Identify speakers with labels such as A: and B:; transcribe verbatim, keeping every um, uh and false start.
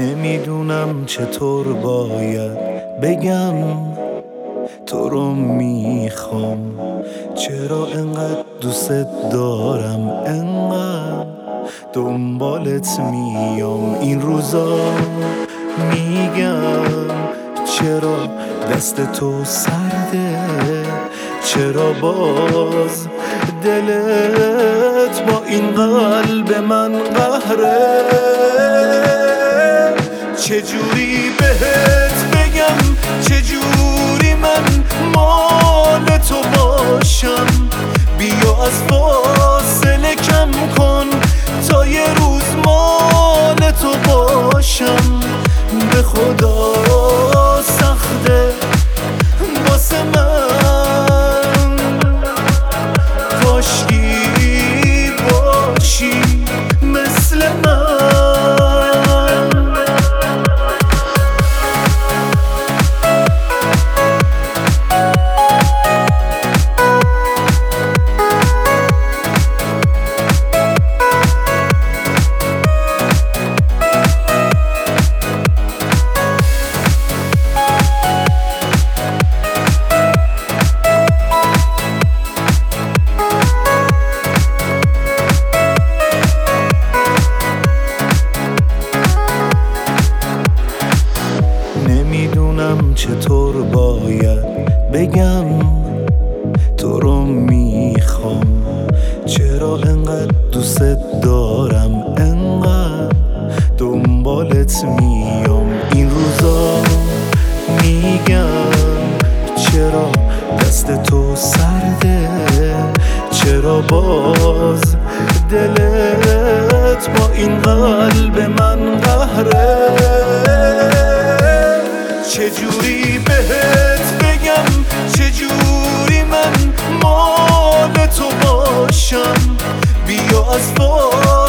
A: نمیدونم چطور باید بگم تو رو میخوام، چرا انقدر دوست دارم، انقدر دنبالت میام این روزا. میگم چرا دست تو سرده، چرا باز دلت با این قلب من قهره. چجوری بهت بگم، چجوری من مال تو باشم، بیا از فاصله کم کن تا یه روز مال تو باشم. به خدا سخته واسه من، کاشکی باشی مثل من. نمیدونم چطور باید بگم تو رو میخوام، چرا انقدر دوست دارم، انقدر دنبالت میام این روزا. میگم چرا دست تو سرده، چرا باز دلت با این قلب من قهره. چجوری بهت بگم، چجوری من مال تو باشم، بیا از